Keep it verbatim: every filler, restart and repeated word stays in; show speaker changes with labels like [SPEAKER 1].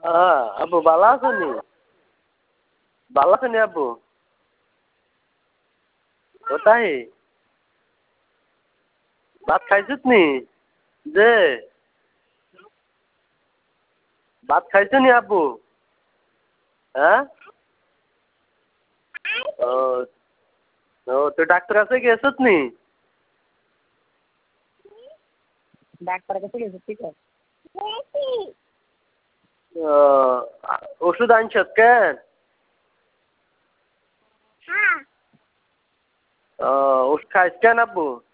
[SPEAKER 1] হ্যাঁ আব্বু ভালো আছো নি? ভালো আছো নি আব্বু? কোথায়? ভাত খাইছিস নি? যে ভাত খাইছো নি আব্বু? হ্যাঁ? ও ও তুই ডাক্তার কাছে গেছিস নি? ডাক্তার কাছে গেছিস ঠিক আছে? ও ওষুধ আনছিস কেন? ও ওষুধ খাইস কেন আব্বু?